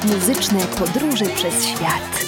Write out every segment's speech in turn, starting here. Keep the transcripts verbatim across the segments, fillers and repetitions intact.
Muzyczne podróże przez świat.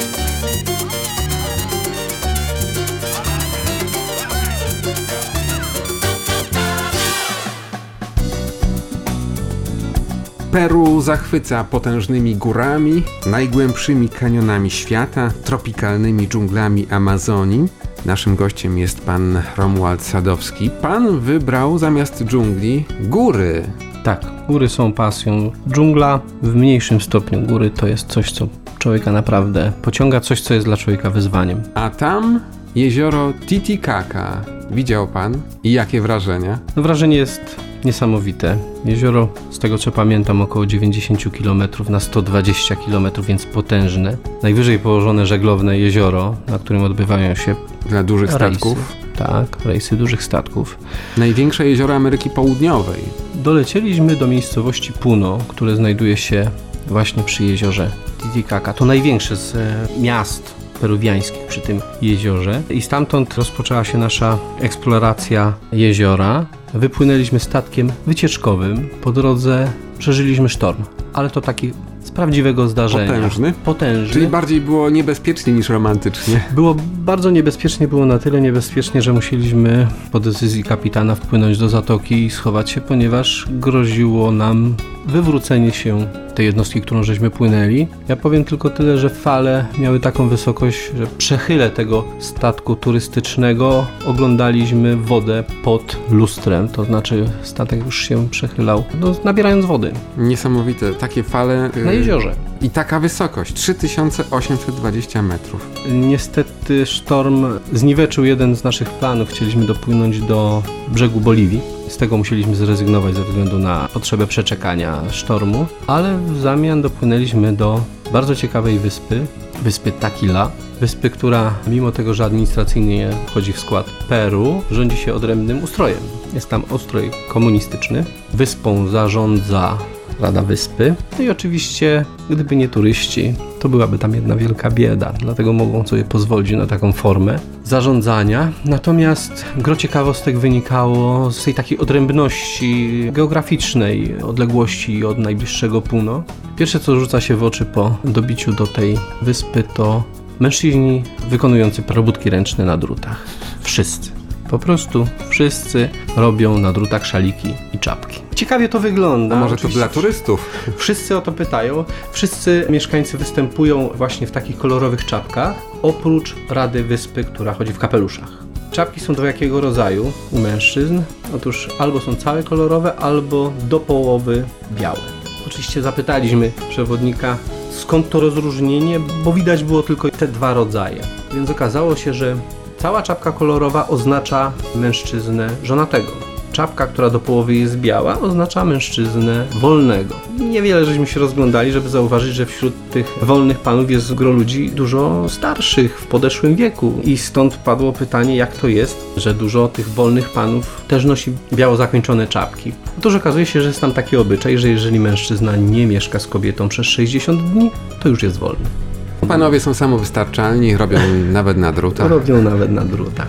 Peru zachwyca potężnymi górami, najgłębszymi kanionami świata, tropikalnymi dżunglami Amazonii. Naszym gościem jest pan Romuald Sadowski. Pan wybrał zamiast dżungli góry. Tak, góry są pasją. Dżungla w mniejszym stopniu. Góry to jest coś, co człowieka naprawdę pociąga, coś, co jest dla człowieka wyzwaniem. A tam jezioro Titicaca. Widział pan? I jakie wrażenia? No, wrażenie jest niesamowite. Jezioro, z tego co pamiętam, około dziewięćdziesiąt kilometrów na sto dwadzieścia kilometrów, więc potężne. Najwyżej położone żeglowne jezioro, na którym odbywają się dla dużych rejsy. statków. Tak, rejsy dużych statków. Największe jezioro Ameryki Południowej. Dolecieliśmy do miejscowości Puno, które znajduje się właśnie przy jeziorze Titicaca. To największe z miast peruwiańskich przy tym jeziorze i stamtąd rozpoczęła się nasza eksploracja jeziora. Wypłynęliśmy statkiem wycieczkowym. Po drodze przeżyliśmy sztorm, ale to taki z prawdziwego zdarzenia. Potężny? Potężny. Czyli bardziej było niebezpiecznie niż romantycznie. Było bardzo niebezpiecznie, było na tyle niebezpiecznie, że musieliśmy po decyzji kapitana wpłynąć do zatoki i schować się, ponieważ groziło nam wywrócenie się tej jednostki, którą żeśmy płynęli. Ja powiem tylko tyle, że fale miały taką wysokość, że przechylę tego statku turystycznego oglądaliśmy wodę pod lustrem, to znaczy statek już się przechylał, no, nabierając wody. Niesamowite, takie fale. Na jeziorze. I taka wysokość, trzy tysiące osiemset dwadzieścia metrów. Niestety sztorm zniweczył jeden z naszych planów. Chcieliśmy dopłynąć do brzegu Boliwii. Z tego musieliśmy zrezygnować ze względu na potrzebę przeczekania sztormu, ale w zamian dopłynęliśmy do bardzo ciekawej wyspy, wyspy Taquila. Wyspy, która mimo tego, że administracyjnie wchodzi w skład Peru, rządzi się odrębnym ustrojem. Jest tam ustrój komunistyczny. Wyspą zarządza Rada Wyspy. No i oczywiście, gdyby nie turyści, to byłaby tam jedna wielka bieda, dlatego mogą sobie pozwolić na taką formę zarządzania. Natomiast gro ciekawostek wynikało z tej takiej odrębności geograficznej, odległości od najbliższego Puno. Pierwsze, co rzuca się w oczy po dobiciu do tej wyspy, to mężczyźni wykonujący probótki ręczne na drutach. Wszyscy. Po prostu wszyscy robią na drutach szaliki i czapki. Ciekawie to wygląda. A może to dla turystów? Wszyscy o to pytają. Wszyscy mieszkańcy występują właśnie w takich kolorowych czapkach, oprócz Rady Wyspy, która chodzi w kapeluszach. Czapki są dwojakiego rodzaju u mężczyzn. Otóż albo są całe kolorowe, albo do połowy białe. Oczywiście zapytaliśmy przewodnika, skąd to rozróżnienie, bo widać było tylko te dwa rodzaje. Więc okazało się, że cała czapka kolorowa oznacza mężczyznę żonatego. Czapka, która do połowy jest biała, oznacza mężczyznę wolnego. Niewiele żeśmy się rozglądali, żeby zauważyć, że wśród tych wolnych panów jest gro ludzi dużo starszych, w podeszłym wieku. I stąd padło pytanie, jak to jest, że dużo tych wolnych panów też nosi biało zakończone czapki. Otóż okazuje się, że jest tam taki obyczaj, że jeżeli mężczyzna nie mieszka z kobietą przez sześćdziesiąt dni, to już jest wolny. Panowie są samowystarczalni, robią nawet na drutach. Robią nawet na drutach.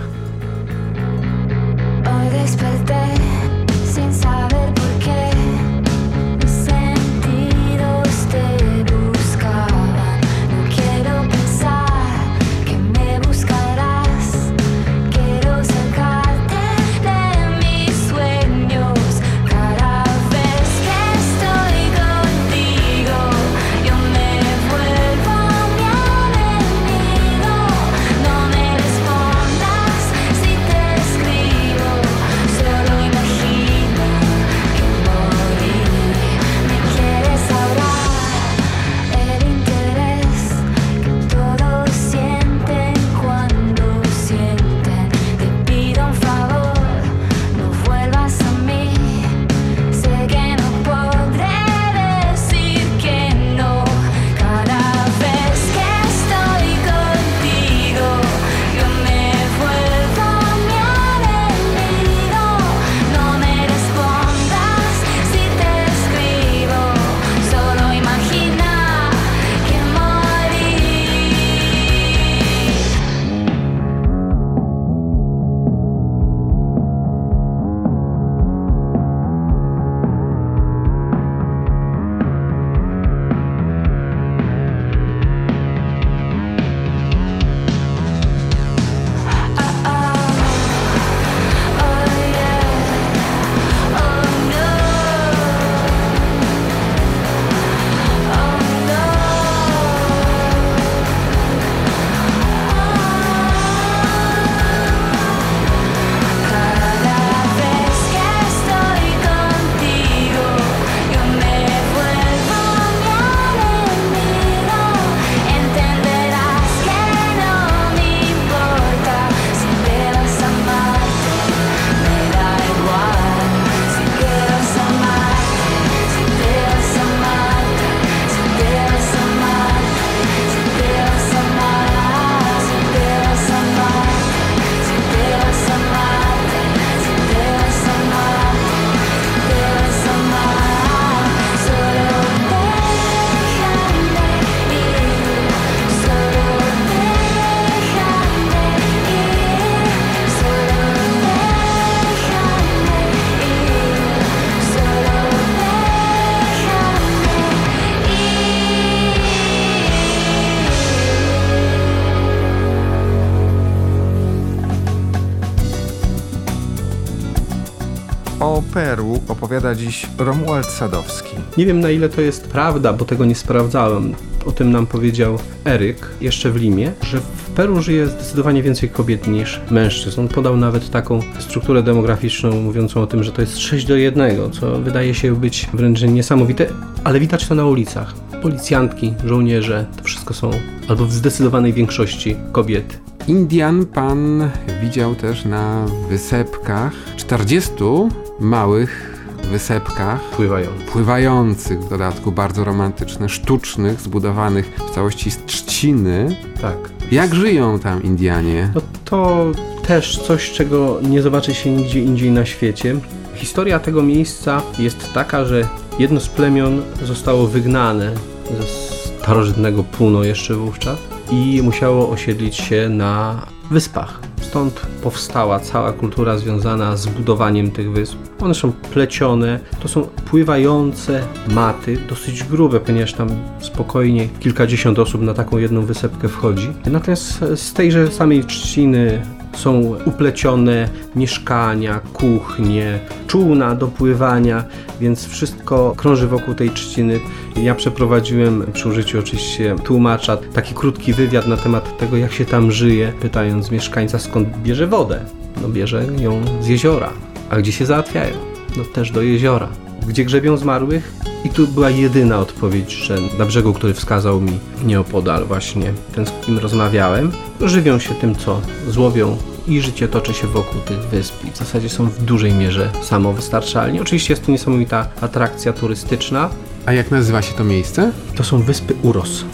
opowiada dziś Romuald Sadowski. Nie wiem, na ile to jest prawda, bo tego nie sprawdzałem. O tym nam powiedział Eryk jeszcze w Limie, że w Peru żyje zdecydowanie więcej kobiet niż mężczyzn. On podał nawet taką strukturę demograficzną mówiącą o tym, że to jest sześć do jednego, co wydaje się być wręcz niesamowite, ale widać to na ulicach. Policjantki, żołnierze, to wszystko są albo w zdecydowanej większości kobiety. Indian pan widział też na wysepkach, czterdziestu małych wysepkach Pływające. pływających, w dodatku bardzo romantyczne, sztucznych, zbudowanych w całości z trzciny. Tak. Jak żyją tam Indianie? No to też coś, czego nie zobaczy się nigdzie indziej na świecie. Historia tego miejsca jest taka, że jedno z plemion zostało wygnane ze starożytnego Puno jeszcze wówczas i musiało osiedlić się na wyspach. Stąd powstała cała kultura związana z budowaniem tych wysp. One są plecione, to są pływające maty, dosyć grube, ponieważ tam spokojnie kilkadziesiąt osób na taką jedną wysepkę wchodzi. Natomiast z tejże samej trzciny są uplecione mieszkania, kuchnie, czółna do pływania, więc wszystko krąży wokół tej trzciny. Ja przeprowadziłem przy użyciu oczywiście tłumacza taki krótki wywiad na temat tego, jak się tam żyje, pytając mieszkańca, skąd bierze wodę. No bierze ją z jeziora. A gdzie się załatwiają? No też do jeziora. Gdzie grzebią zmarłych? I tu była jedyna odpowiedź, że na brzegu, który wskazał mi nieopodal właśnie ten, z kim rozmawiałem, żywią się tym, co złowią i życie toczy się wokół tych wysp i w zasadzie są w dużej mierze samowystarczalni. Oczywiście jest to niesamowita atrakcja turystyczna. A jak nazywa się to miejsce? To są wyspy Uros.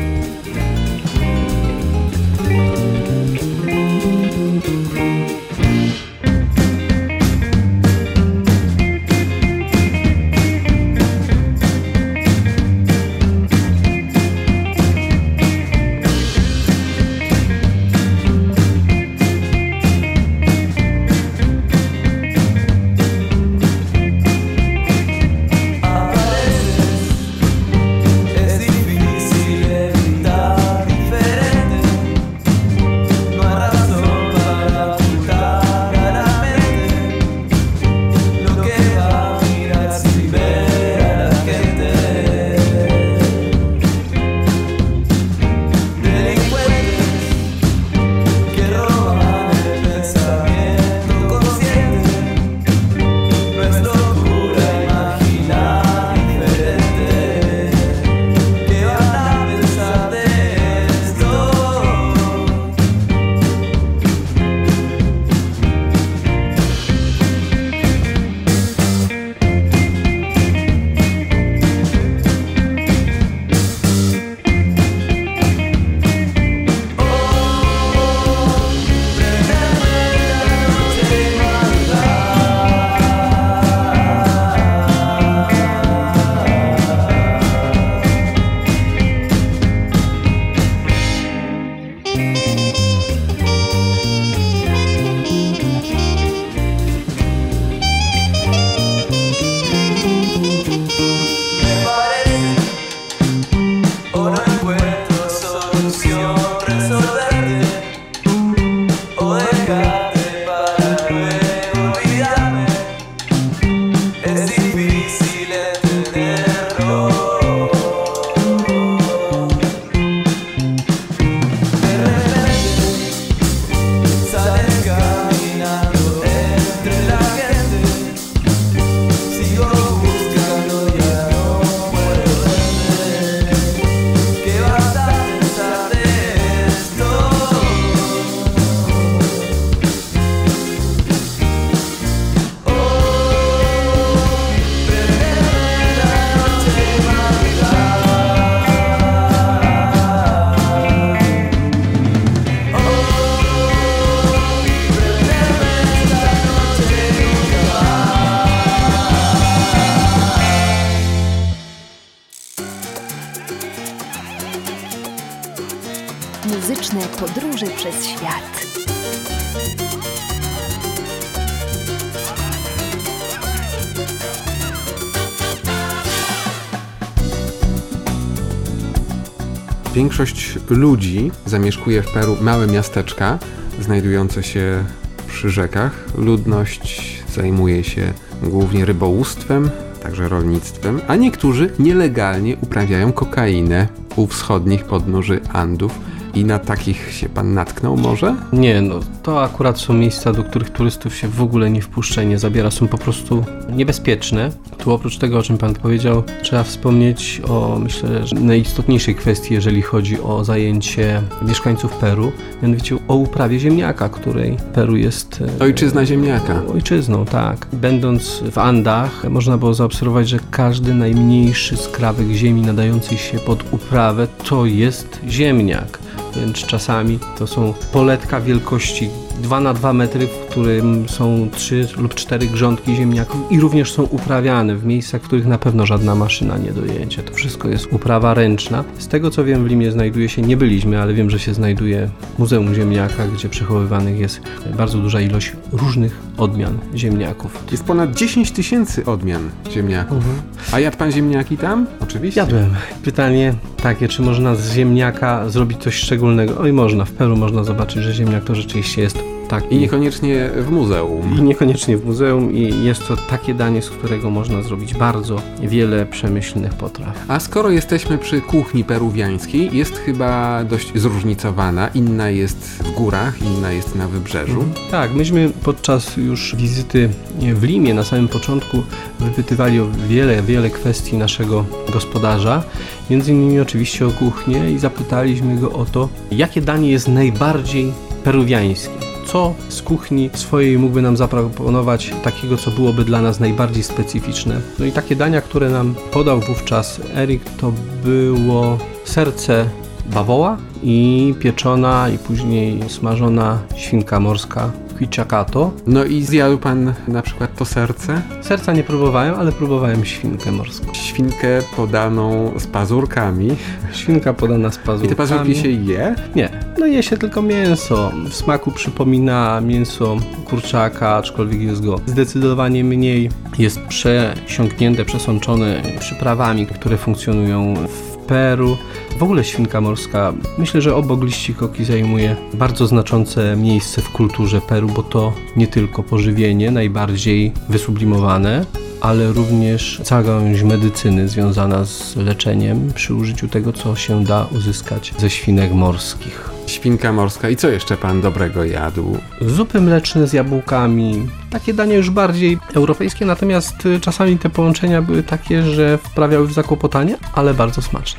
Muzyczne podróże przez świat. Większość ludzi zamieszkuje w Peru małe miasteczka znajdujące się przy rzekach. Ludność zajmuje się głównie rybołówstwem, także rolnictwem, a niektórzy nielegalnie uprawiają kokainę u wschodnich podnóży Andów. I na takich się pan natknął może? Nie, no to akurat są miejsca, do których turystów się w ogóle nie wpuszcza i nie zabiera. Są po prostu niebezpieczne. Tu oprócz tego, o czym pan powiedział, trzeba wspomnieć o, myślę, że najistotniejszej kwestii, jeżeli chodzi o zajęcie mieszkańców Peru, mianowicie o uprawie ziemniaka, której Peru jest... Ojczyzna ziemniaka. Ojczyzną, tak. Będąc w Andach, można było zaobserwować, że każdy najmniejszy skrawek ziemi nadający się pod uprawę to jest ziemniak. Wręcz czasami to są poletka wielkości dwa na dwa metry, w którym są trzy lub cztery grządki ziemniaków i również są uprawiane w miejscach, w których na pewno żadna maszyna nie dojedzie. To wszystko jest uprawa ręczna. Z tego co wiem, w Limie znajduje się, nie byliśmy, ale wiem, że się znajduje Muzeum Ziemniaka, gdzie przechowywanych jest bardzo duża ilość różnych odmian ziemniaków. Jest ponad dziesięć tysięcy odmian ziemniaków. Mhm. A jadł pan ziemniaki tam? Oczywiście. Jadłem. Pytanie takie, czy można z ziemniaka zrobić coś szczególnego? Oj, można. W Peru można zobaczyć, że ziemniak to rzeczywiście jest tak. I niekoniecznie w muzeum. I niekoniecznie w muzeum i jest to takie danie, z którego można zrobić bardzo wiele przemyślnych potraw. A skoro jesteśmy przy kuchni peruwiańskiej, jest chyba dość zróżnicowana. Inna jest w górach, inna jest na wybrzeżu. Mhm. Tak, myśmy podczas już wizyty w Limie na samym początku wypytywali o wiele, wiele kwestii naszego gospodarza, między innymi oczywiście o kuchnię i zapytaliśmy go o to, jakie danie jest najbardziej peruwiańskie. Co z kuchni swojej mógłby nam zaproponować takiego, co byłoby dla nas najbardziej specyficzne. No i takie dania, które nam podał wówczas Erik, to było serce bawoła i pieczona i później smażona świnka morska Huichacato. No i zjadł pan na przykład to serce? Serca nie próbowałem, ale próbowałem świnkę morską. Świnkę podaną z pazurkami. Świnka podana z pazurkami. I te pazurki się je? Nie, no je się tylko mięso. W smaku przypomina mięso kurczaka, aczkolwiek jest go zdecydowanie mniej. Jest przesiąknięte, przesączone przyprawami, które funkcjonują w Peru. W ogóle świnka morska, myślę, że obok liści koki zajmuje bardzo znaczące miejsce w kulturze Peru, bo to nie tylko pożywienie najbardziej wysublimowane, ale również cała gałąź medycyny związana z leczeniem przy użyciu tego, co się da uzyskać ze świnek morskich. Świnka morska. I co jeszcze pan dobrego jadł? Zupy mleczne z jabłkami. Takie danie już bardziej europejskie, natomiast czasami te połączenia były takie, że wprawiały w zakłopotanie, ale bardzo smaczne.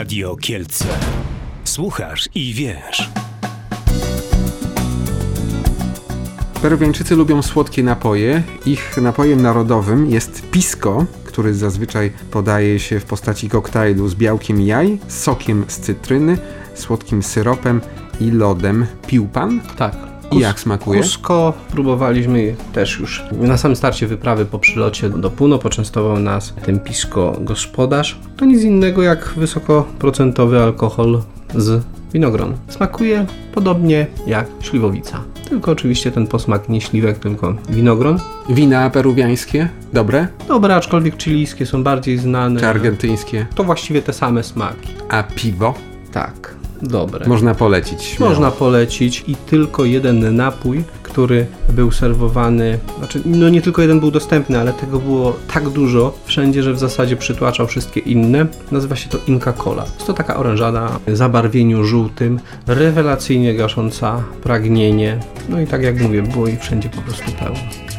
Radio Kielce. Słuchasz i wiesz. Peruwiańczycy lubią słodkie napoje. Ich napojem narodowym jest pisco, który zazwyczaj podaje się w postaci koktajlu z białkiem jaj, sokiem z cytryny, słodkim syropem i lodem. Pił pan? Tak. I jak smakuje? Cusco próbowaliśmy też już. Na samym starcie wyprawy po przylocie do Puno poczęstował nas tym pisco gospodarz. To nic innego jak wysokoprocentowy alkohol z winogron. Smakuje podobnie jak śliwowica. Tylko oczywiście ten posmak nie śliwek, tylko winogron. Wina peruwiańskie? Dobre? Dobre, aczkolwiek chilijskie są bardziej znane. Czy argentyńskie? To właściwie te same smaki. A piwo? Tak, dobre. Można polecić. Śmiało. Można polecić i tylko jeden napój, który był serwowany, znaczy no nie tylko jeden był dostępny, ale tego było tak dużo wszędzie, że w zasadzie przytłaczał wszystkie inne. Nazywa się to Inca Cola. Jest to taka orężada w zabarwieniu żółtym, rewelacyjnie gasząca pragnienie. No i tak jak mówię, było jej wszędzie po prostu pełno.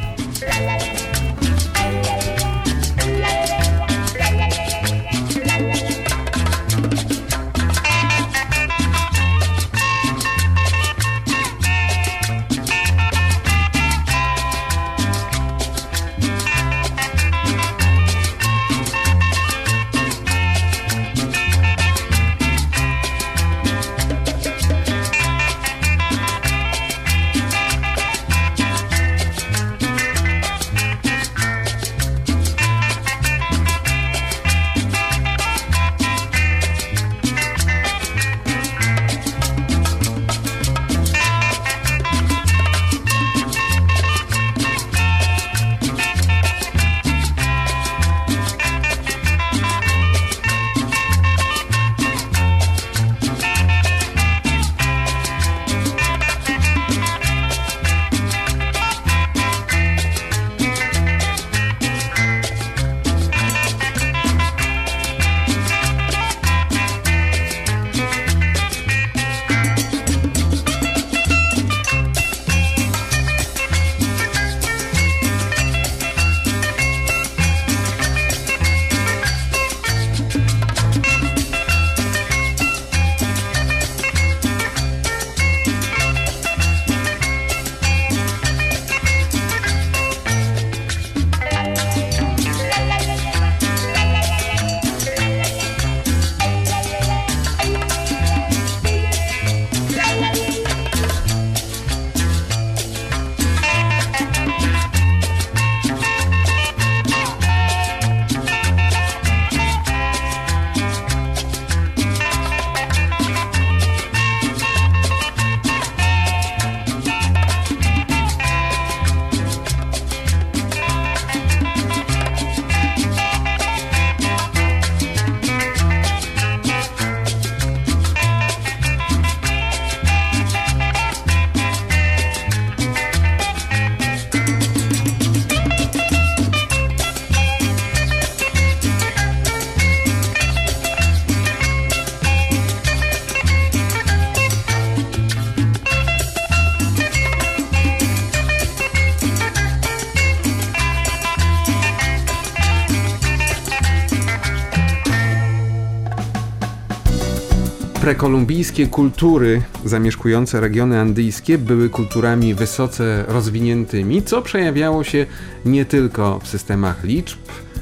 Prekolumbijskie kultury zamieszkujące regiony andyjskie były kulturami wysoce rozwiniętymi, co przejawiało się nie tylko w systemach liczb,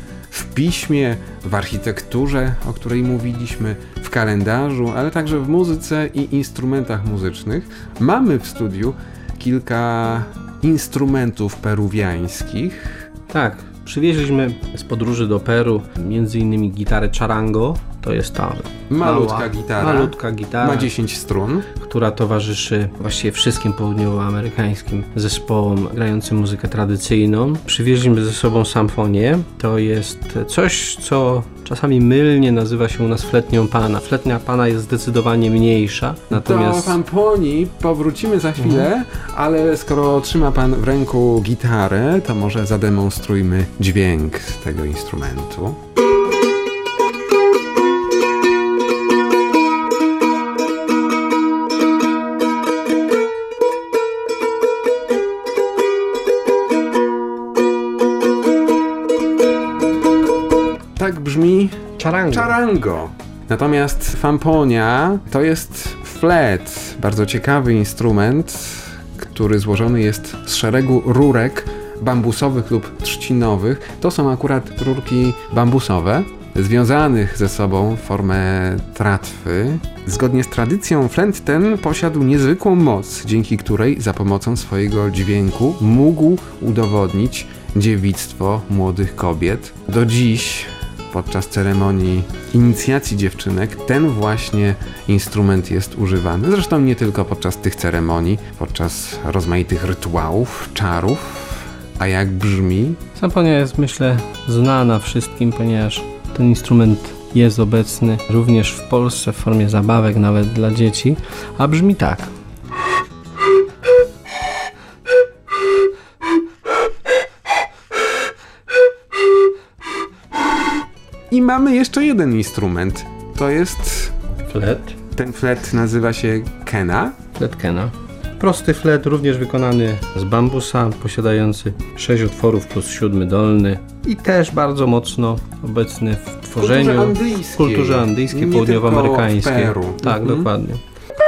w piśmie, w architekturze, o której mówiliśmy, w kalendarzu, ale także w muzyce i instrumentach muzycznych. Mamy w studiu kilka instrumentów peruwiańskich. Tak, przywieźliśmy z podróży do Peru między innymi gitarę charango. To jest ta Malutka mała, gitara. malutka gitara, Ma dziesięć strun. która towarzyszy właściwie wszystkim południowoamerykańskim zespołom grającym muzykę tradycyjną. Przywieźliśmy ze sobą samfonię. To jest coś, co czasami mylnie nazywa się u nas fletnią pana. Fletnia pana jest zdecydowanie mniejsza. Natomiast... Do Pamponi powrócimy za chwilę, mhm. ale skoro trzyma pan w ręku gitarę, to może zademonstrujmy dźwięk tego instrumentu. Tak brzmi charango. charango. Natomiast famponia to jest flet, bardzo ciekawy instrument, który złożony jest z szeregu rurek bambusowych lub trzcinowych. To są akurat rurki bambusowe, związanych ze sobą w formę tratwy. Zgodnie z tradycją flęt ten posiadł niezwykłą moc, dzięki której za pomocą swojego dźwięku mógł udowodnić dziewictwo młodych kobiet. Do dziś podczas ceremonii inicjacji dziewczynek ten właśnie instrument jest używany. Zresztą nie tylko podczas tych ceremonii, podczas rozmaitych rytuałów, czarów. A jak brzmi? Samponia jest, myślę, znana wszystkim, ponieważ ten instrument jest obecny również w Polsce w formie zabawek, nawet dla dzieci, a brzmi tak. I mamy jeszcze jeden instrument. To jest... Flet. Ten flet nazywa się kena. Flet kena. Prosty flet, również wykonany z bambusa, posiadający sześć otworów plus siódmy dolny i też bardzo mocno obecny w tworzeniu, kulturze andyjskiej, w kulturze andyjskiej, południowoamerykańskiej. W Peru. Tak, mhm. dokładnie.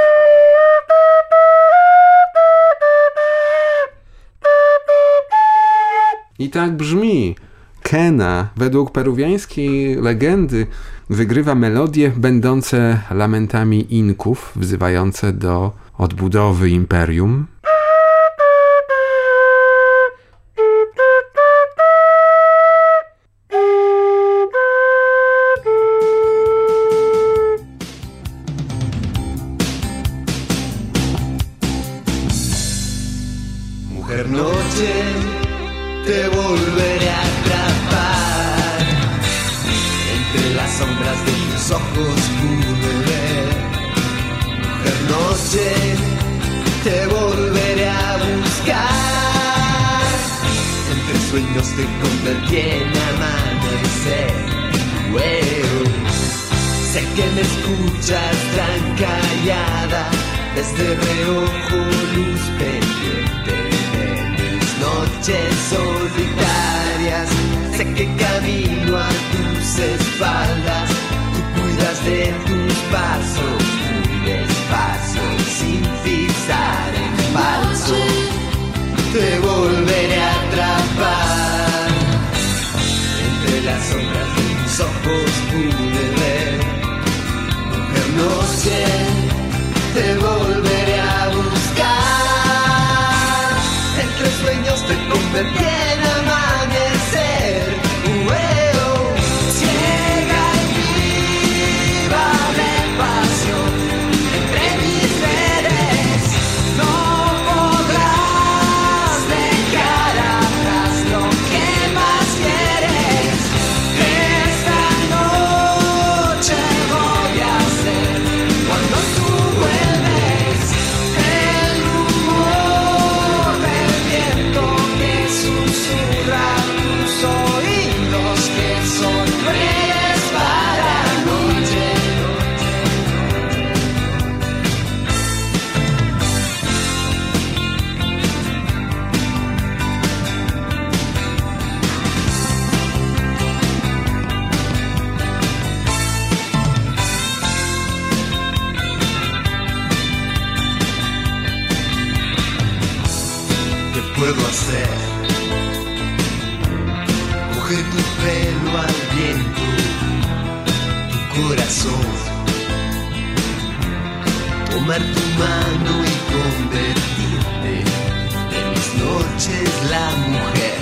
I tak brzmi. Kena, według peruwiańskiej legendy, wygrywa melodie będące lamentami Inków, wzywające do odbudowy imperium. Mujer noche, te volveré a atrapar. Entre las sombras de tus ojos pude ver. Mujer noche, te volveré a buscar. Entre sueños te convertí en amanecer. Wow. Sé que me escuchas tan callada, desde reojo luz pendiente de mis noches solitarias. Sé que camino a tus espaldas, tú cuidas de tus pasos muy despacio, sin pisar en falso. Te volveré a atrapar. Entre las sombras de tus ojos pude ver. Mujer noche, te volveré a buscar. Entre sueños te convertí en amanecer. Ueo, ciega y viva de pasión. Entre mis redes no podrás dejar atrás lo que más quieres. Esta noche voy a hacer cuando tú vuelves el rumor del viento que susurra tus oídos, que sonríes para noche. ¿Qué puedo hacer? Coger tu pelo al viento, tu corazón, tomar tu mano y convertirte de mis noches la mujer.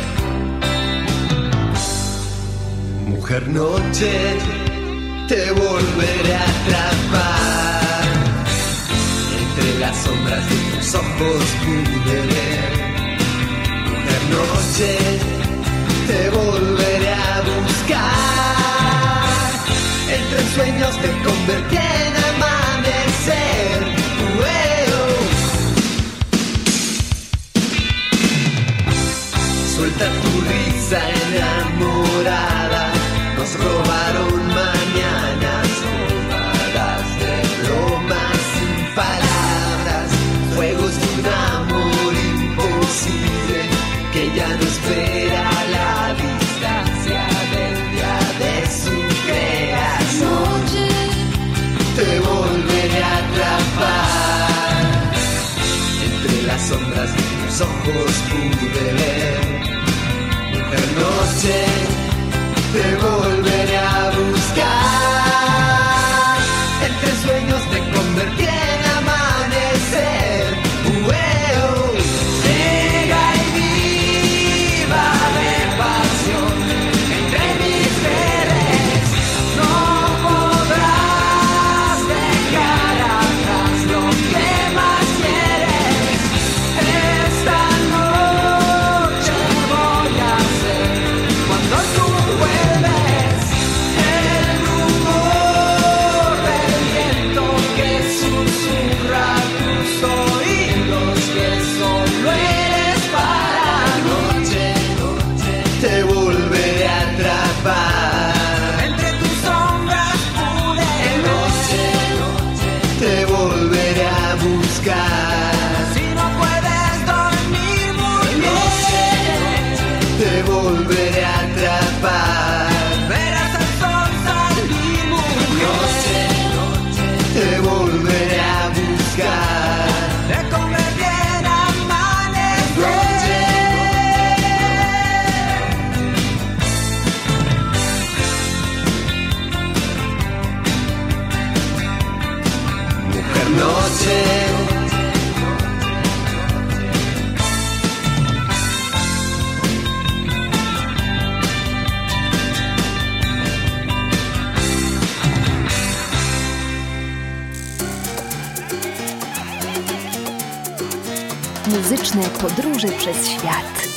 Mujer noche, te volveré a atrapar. Entre las sombras de tus ojos pude ver. Mujer noche, te volveré a buscar. Entre sueños te convertí en amanecer. Ueo. Suelta tu risa enamorada. Nos robaron mañanas robadas de bromas sin palabras. Juegos de un amor imposible que ya no espera la distancia del día de su creación. tus ojos pude ver. Mujer noche, te volveré a buscar. Entre sueños te convertí en amanecer. Ueo, ciega y viva de pasión. Entre mis redes no podrás dejar atrás lo que más quieres. Esta noche voy a ser cuando tú vuelves el rumor del viento que susurra tus oídos, que solo eres para noche, te volveré a atrapar. Entre tus sombras pude noche, te volveré a buscar. Si no puedes dormir muy bien, te volveré a atrapar. Verás el sol salir muy bien, te volveré a buscar. Te convertí en amanecer. Mujer noche, Muzyczne podróże przez świat.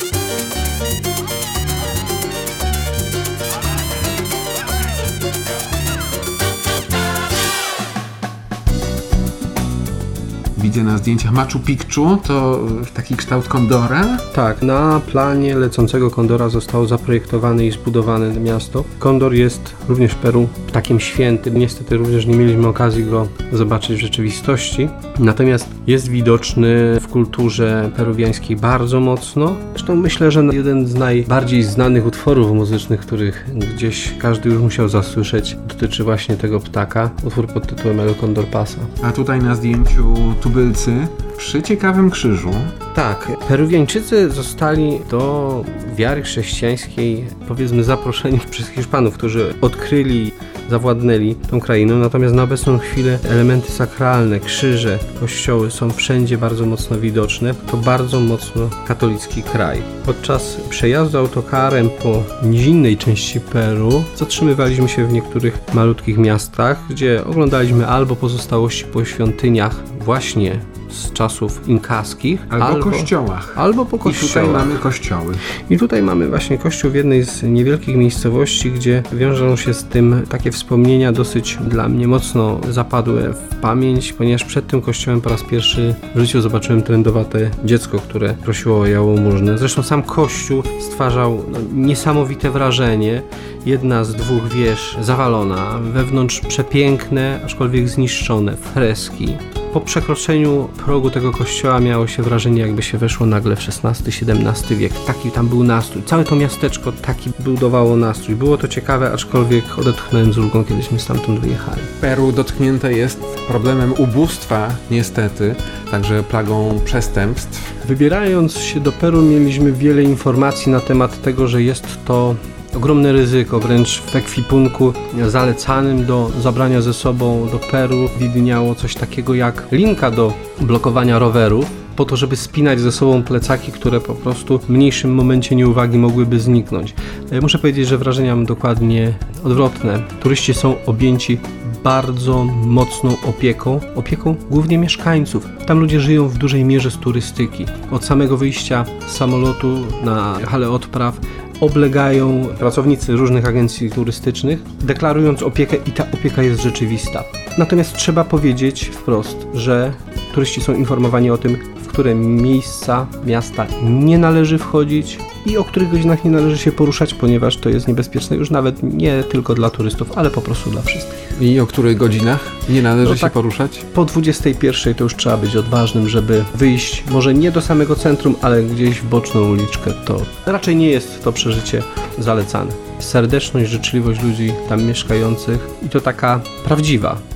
Widzę na zdjęciach Machu Picchu, to taki kształt kondora. Tak, na planie lecącego kondora zostało zaprojektowane i zbudowane miasto. Kondor jest również w Peru ptakiem świętym. Niestety również nie mieliśmy okazji go zobaczyć w rzeczywistości. Natomiast jest widoczny w kulturze peruwiańskiej bardzo mocno. Zresztą myślę, że jeden z najbardziej znanych utworów muzycznych, których gdzieś każdy już musiał zasłyszeć, dotyczy właśnie tego ptaka. Utwór pod tytułem El Condor Pasa. A tutaj na zdjęciu tubylcy przy ciekawym krzyżu. Tak, Peruwiańczycy zostali do wiary chrześcijańskiej, powiedzmy, zaproszeni przez Hiszpanów, którzy odkryli, zawładnęli tą krainą, natomiast na obecną chwilę elementy sakralne, krzyże, kościoły są wszędzie bardzo mocno widoczne. To bardzo mocno katolicki kraj. Podczas przejazdu autokarem po nizinnej części Peru zatrzymywaliśmy się w niektórych malutkich miastach, gdzie oglądaliśmy albo pozostałości po świątyniach właśnie z czasów inkaskich, Albo, albo kościołach. Albo po I kościołach. tutaj mamy kościoły. I tutaj mamy właśnie kościół w jednej z niewielkich miejscowości, gdzie wiążą się z tym takie wspomnienia dosyć dla mnie mocno zapadłe w pamięć, ponieważ przed tym kościołem po raz pierwszy w życiu zobaczyłem trędowate dziecko, które prosiło o jałmużnę. Zresztą sam kościół stwarzał no, niesamowite wrażenie. Jedna z dwóch wież zawalona, wewnątrz przepiękne, aczkolwiek zniszczone freski. Po przekroczeniu progu tego kościoła miało się wrażenie, jakby się weszło nagle w szesnasty siedemnasty wiek. Taki tam był nastrój. Całe to miasteczko taki budowało nastrój. Było to ciekawe, aczkolwiek odetchnąłem z ulgą, kiedyśmy stamtąd wyjechali. Peru dotknięte jest problemem ubóstwa, niestety, także plagą przestępstw. Wybierając się do Peru mieliśmy wiele informacji na temat tego, że jest to ogromne ryzyko, wręcz w ekwipunku zalecanym do zabrania ze sobą do Peru widniało coś takiego jak linka do blokowania rowerów, po to, żeby spinać ze sobą plecaki, które po prostu w mniejszym momencie nieuwagi mogłyby zniknąć. Muszę powiedzieć, że wrażenia mam dokładnie odwrotne. Turyści są objęci bardzo mocną opieką, opieką głównie mieszkańców. Tam ludzie żyją w dużej mierze z turystyki. Od samego wyjścia z samolotu na halę odpraw oblegają pracownicy różnych agencji turystycznych, deklarując opiekę i ta opieka jest rzeczywista. Natomiast trzeba powiedzieć wprost, że turyści są informowani o tym, w które miejsca miasta nie należy wchodzić i o których godzinach nie należy się poruszać, ponieważ to jest niebezpieczne już nawet nie tylko dla turystów, ale po prostu dla wszystkich. I o których godzinach nie należy No się tak, poruszać? Po dwudziestej pierwszej to już trzeba być odważnym, żeby wyjść może nie do samego centrum, ale gdzieś w boczną uliczkę. To raczej nie jest to przeżycie zalecane. Serdeczność, życzliwość ludzi tam mieszkających i to taka prawdziwa,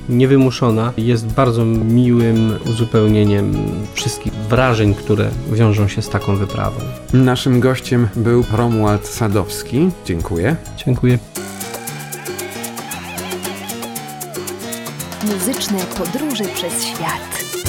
niewymuszona, jest bardzo miłym uzupełnieniem wszystkich wrażeń, które wiążą się z taką wyprawą. Naszym gościem był Romuald Sadowski. Dziękuję. Dziękuję. Muzyczne podróże przez świat.